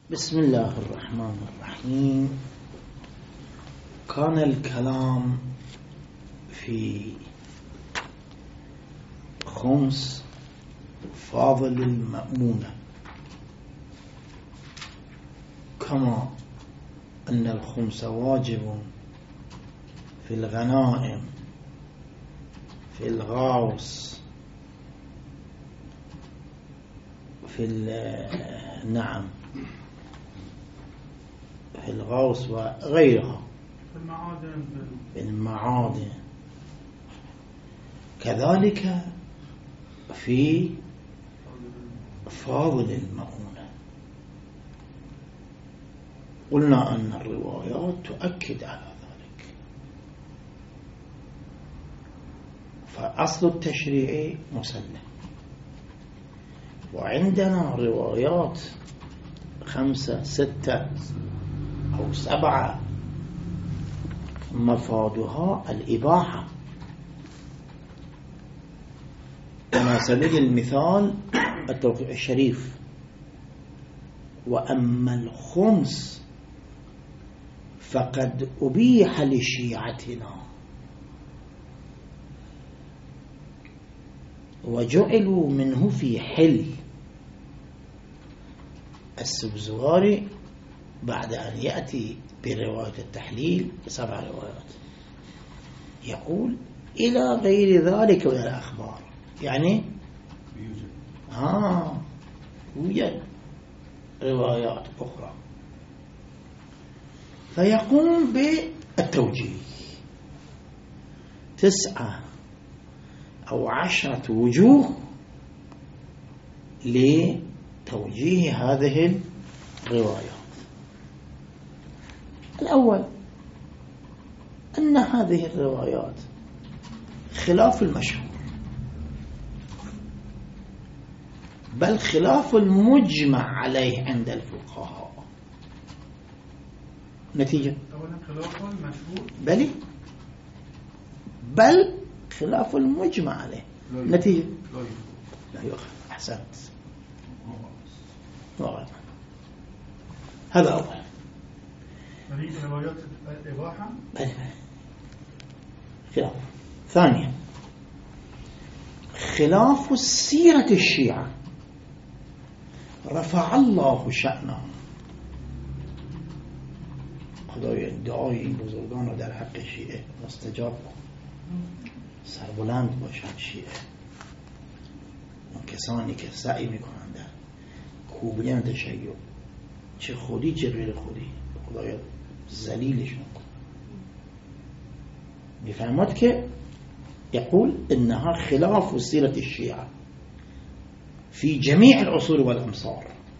بسم الله الرحمن الرحيم. كان الكلام في خمس فاضل المأمونة، كما أن الخمس واجب في الغنائم، في الغوص، في الغوص وغيرها، في المعادن، كذلك في فاضل المؤونة. قلنا أن الروايات تؤكد على ذلك، فأصل التشريع مسلم. وعندنا روايات 5 6 أو 7 مفادها الإباحة. على سبيل المثال التوقيع الشريف: وأما الخمس فقد أبيح لشيعتنا وجعلوا منه في حل. السبزواري بعد أن يأتي برواية التحليل 7 روايات يقول إلى غير ذلك من الأخبار، يعني يوجد روايات أخرى، فيقوم بالتوجيه 9 أو 10 وجوه لتوجيه هذه الروايات. الأول أن هذه الروايات خلاف المشهور، بل خلاف المجمع عليه عند الفقهاء. نتيجة أولا خلاف المشهور، بل خلاف المجمع عليه. نتيجة لا يؤخذ. أحسنت. هذا أول. روايات الإباحة خلاف. ثانيا خلاف السيرة الشيعة، رفع الله شأنهم. خدای ادعای این بزرگان رو در حق شیعه مستجاب، سربلند باشند شیعه، اون کسانی که سعی میکنند در کوبیدن تشیع، چه خودی چه غیر خودی، خدای ذلیلشون کن. میفهمد که يقول إنها خلاف سيرة الشيعة في جميع العصور والأمصار،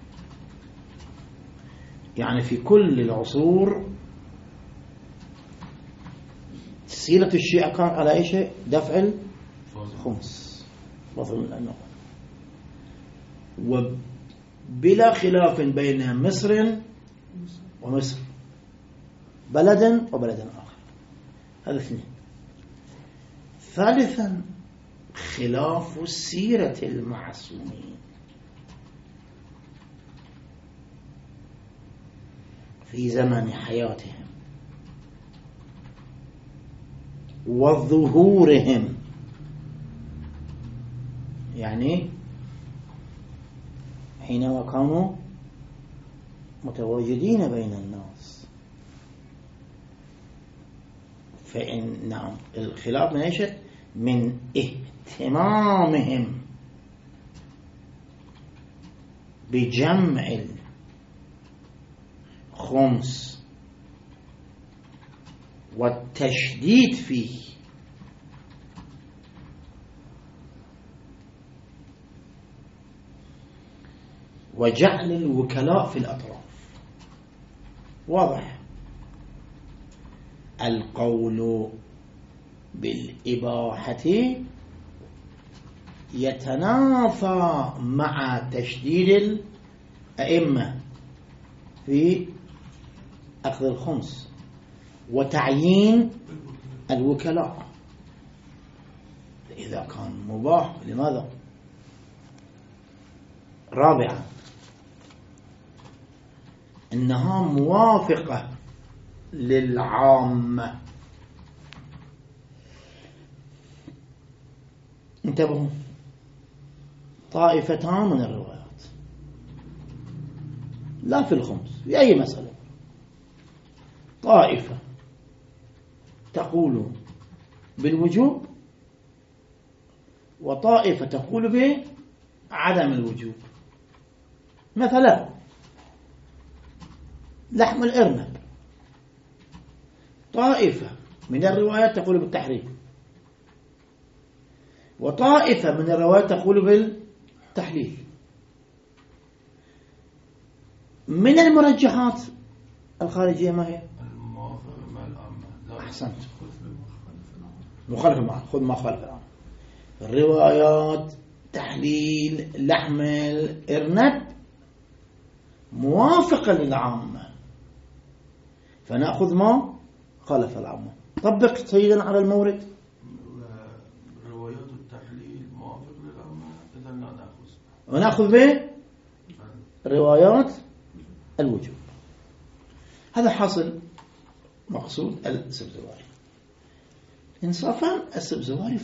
يعني في كل العصور سيرة الشيعة كان على أي شيء؟ دفع الخمس بطل الأنواع، وبلا خلاف بين مصر ومصر، بلد وبلد آخر. هذا 2. ثالثا خلاف سيرة المعصومين في زمن حياتهم وظهورهم، يعني حينما كانوا متواجدين بين الناس. فإن نعم الخلاف من ايش؟ من اهتمامهم بجمع الخمس والتشديد فيه، وجعل الوكلاء في الأطراف. واضح. القول بالإباحة يتنافى مع تشديد الأئمة في أخذ الخمس وتعيين الوكلاء. إذا كان مباح لماذا؟ رابعا إنها موافقة للعامة. انتبهوا، طائفتان من الروايات لا في الخمس في أي مسألة، طائفة تقول بالوجوب وطائفة تقول بعدم الوجوب. مثلا لحم الأرنب، طائفة من الروايات تقول بالتحريم وطائفة من الروايات تقول بالتحليل. من المرجحات الخارجية ما هي؟ الموافقة مع العامة. أحسنت، مخالفة معه، خذ ما خالف العامة. الروايات تحليل لحم الأرنب موافقة للعامة، فنأخذ ما خالف العامة. طبق سيدا على المورد. روايات التحليل موافقة للعامة، إذا لا نأخذ، ونأخذ به روايات الوجوب. هذا حاصل مقصود السبزواري. إنصافا السبزواري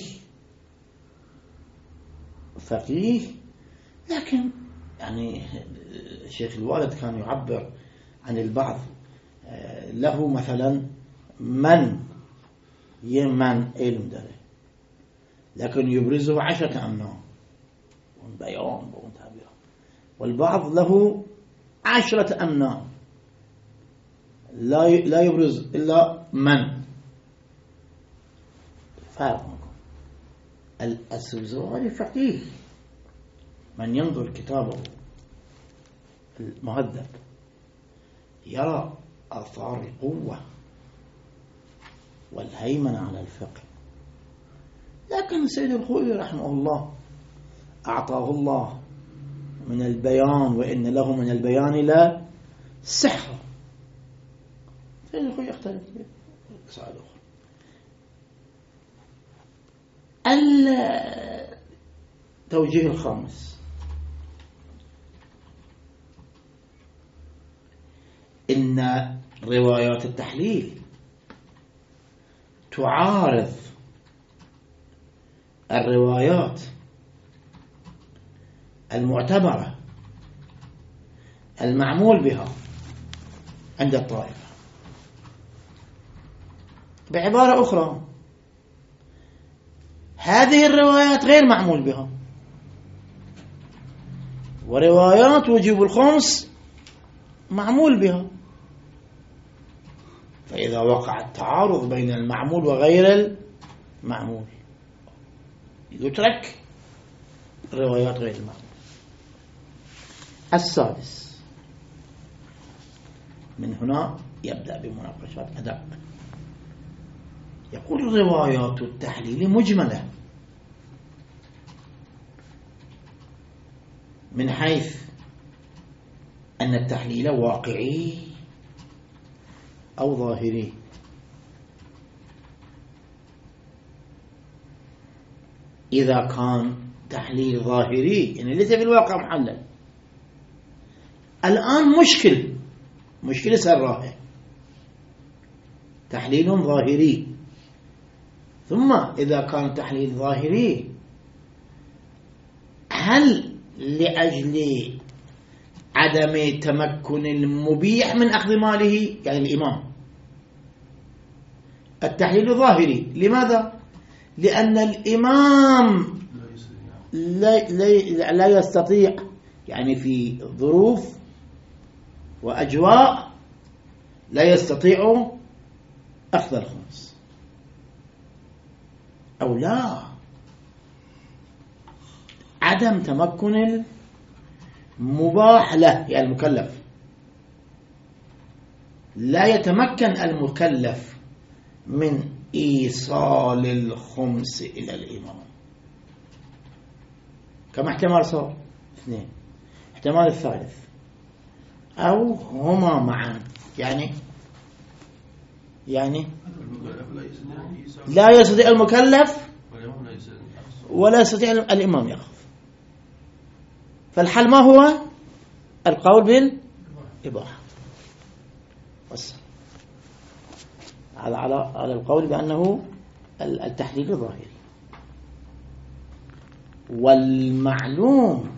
فقيه، لكن يعني الشيخ الوالد كان يعبر عن البعض له مثلا من يمن علم داره، لكن يبرزه 10 أمناء بيان وتعبير، والبعض له 10 أمناء لا يبرز إلا من. فارق. السبزواري فقيه، من ينظر كتابه المهذب يرى آثار القوة والهيمنة على الفقه. لكن السيد الخوئي رحمه الله أعطاه الله من البيان، وإن له من البيان لا سحر. السيد الخوئي يختلف بسؤال أخرى. التوجيه الخامس، إن روايات التحليل تعارض الروايات المعتبرة المعمول بها عند الطائفة. بعبارة أخرى، هذه الروايات غير معمول بها، وروايات وجوب الخمس معمول بها. فإذا وقع التعارض بين المعمول وغير المعمول يترك الروايات غير المعمول. السادس، من هنا يبدأ بمناقشات أدق. يقول روايات التحليل مجملة من حيث أن التحليل واقعي أو ظاهري. إذا كان تحليل ظاهري يعني ليس في الواقع محلل. الآن مشكلة سراها، تحليل ظاهري. ثم إذا كان تحليل ظاهري، هل لأجل عدم تمكن المبيح من أخذ ماله، يعني الإمام، التحليل ظاهري؟ لماذا؟ لأن الإمام لا يستطيع، يعني في ظروف وأجواء لا يستطيع أخذ الخمس، أو لا، عدم تمكن المباح له، يعني المكلف لا يتمكن المكلف من إيصال الخمس إلى الإمام. كم احتمال صار؟ 2. احتمال الثالث، أو هما معا، يعني لا يستطيع المكلف ولا يستطيع الإمام يأخذ. فالحل ما هو؟ القول إباحة بس. على القول بأنه التحليل ظاهري. والمعلوم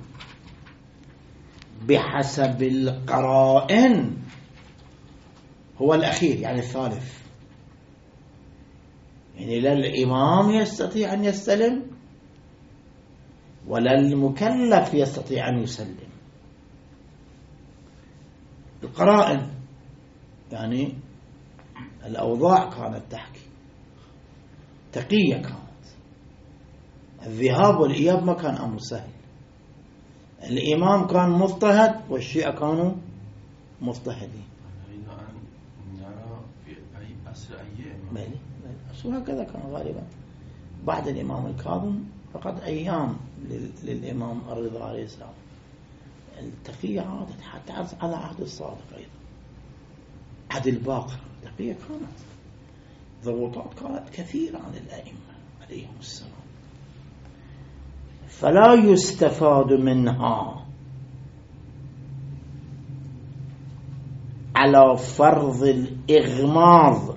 بحسب القرائن هو الأخير، يعني الثالث، يعني لا الإمام يستطيع أن يستلم ولا المكلف يستطيع أن يسلم. القرائن يعني الأوضاع كانت تحكي، تقية كانت، الذهاب والإياب ما كان أمر سهل، الإمام كان مضطهد والشيعة كانوا مضطهدين. وهكذا كان غالبا بعد الإمام الكاظم فقط أيام للإمام الرضا عليه السلام. التقية عادت حتى على عهد الصادق أيضا، عهد الباقر التقية كانت، ضغوطات كانت كثيرة عن الأئمة عليهم السلام. فلا يستفاد منها على فرض الإغماض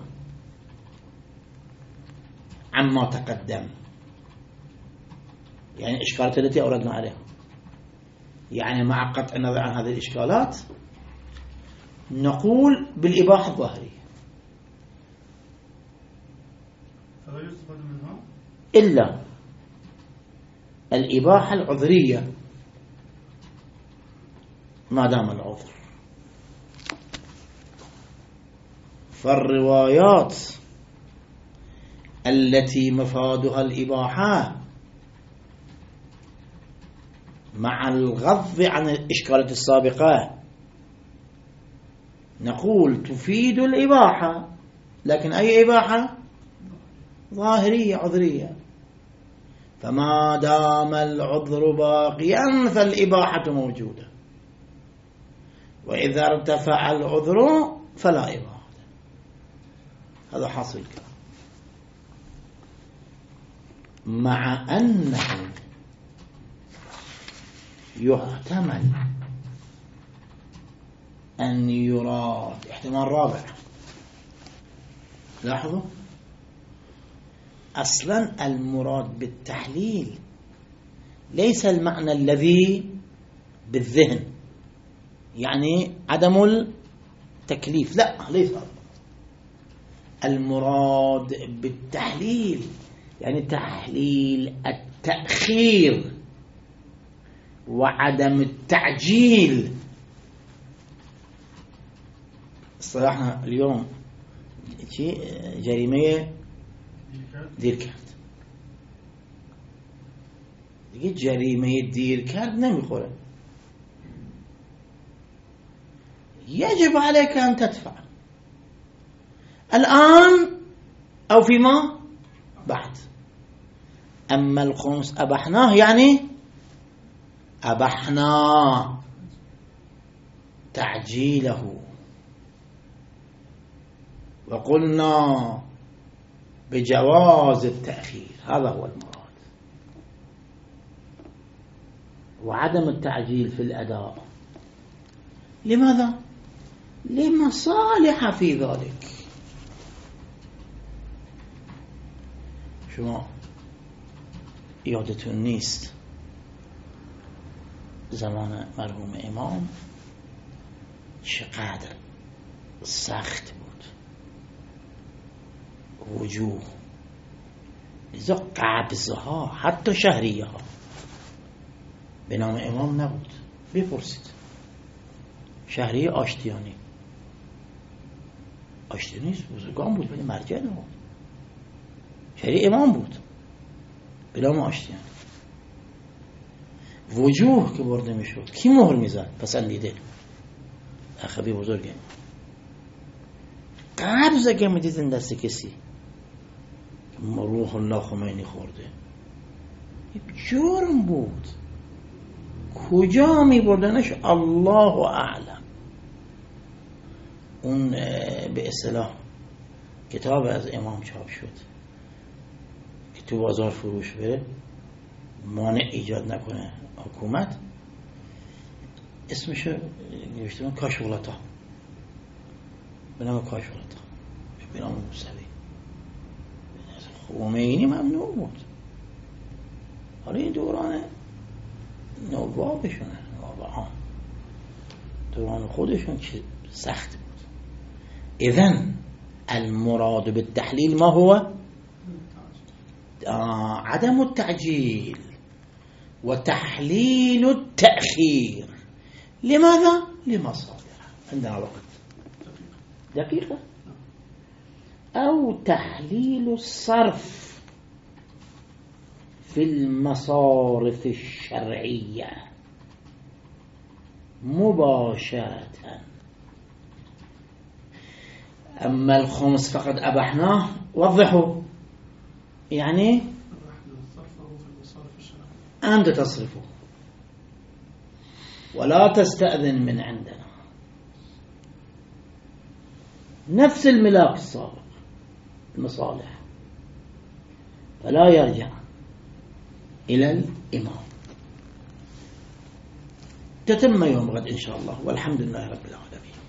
عما تقدم، يعني الإشكالات التي أوردنا عليها، يعني مع قطع النظر عن هذه الإشكالات نقول بالإباحة الظاهرية، فلا يستفاد منها إلا الإباحة العذرية ما دام العذر. فالروايات التي مفادها الإباحة مع الغض عن الإشكالات السابقة نقول تفيد الإباحة، لكن أي إباحة؟ ظاهرية عذرية. فما دام العذر باقيا فالإباحة موجودة، وإذا ارتفع العذر فلا إباحة. هذا حاصل الكلام. مع أنه يحتمل أن يراد احتمال رابع. لاحظوا أصلا المراد بالتحليل ليس المعنى الذي بالذهن، يعني عدم التكليف، لا ليس المراد بالتحليل يعني تحليل التأخير وعدم التعجيل. اصطلاحنا اليوم جريمة دير كارد، جريمة دير كارد نمیخوره، يجب عليك أن تدفع الآن أو فيما بعد. أما الخمس أبحناه يعني أبحنا تعجيله وقلنا بجواز التأخير، هذا هو المراد. وعدم التعجيل في الأداء لماذا؟ لمصالح في ذلك. شما یادتون نیست زمان مرحوم امام چقدر سخت بود وجوه، لذا قبضها حتی شهریه ها به نام امام نبود. بپرسید شهریه آشتیانی بزرگان بود ولی مرجع نبود، شهریه امام بود به نام آشتیانی. وجوه که برده میشد کی مهر میزد؟ پسندیده اخبی بزرگه. قبض اگه میدیدن دست کسی روح الله خمینی خورده جرم بود، کجا میبردنش الله اعلم. اون به اصطلاح کتاب از امام چاپ شد که تو بازار فروش بره، مانع ایجاد نکنه حکومت. اسمش نوشتم کاشولتا، به نام کاشولتا، به نام موسوی. خمینی ممنوع بود. حالا این دوران نوابشونه، نوابها دوران خودشون که سخت بود. اذن المراد بالتحلیل ما هو عدم التعجيل وتحليل التأخير. لماذا؟ لمصادر عندنا وقت دقيقة. أو تحليل الصرف في المصارف الشرعية مباشرة. أما الخمس فقد أبحناه، وضحوا يعني أنت تصرفه ولا تستأذن من عندنا. نفس الملاك السابق المصالح، فلا يرجع إلى الإمام. تتم يوم غد إن شاء الله، والحمد لله رب العالمين.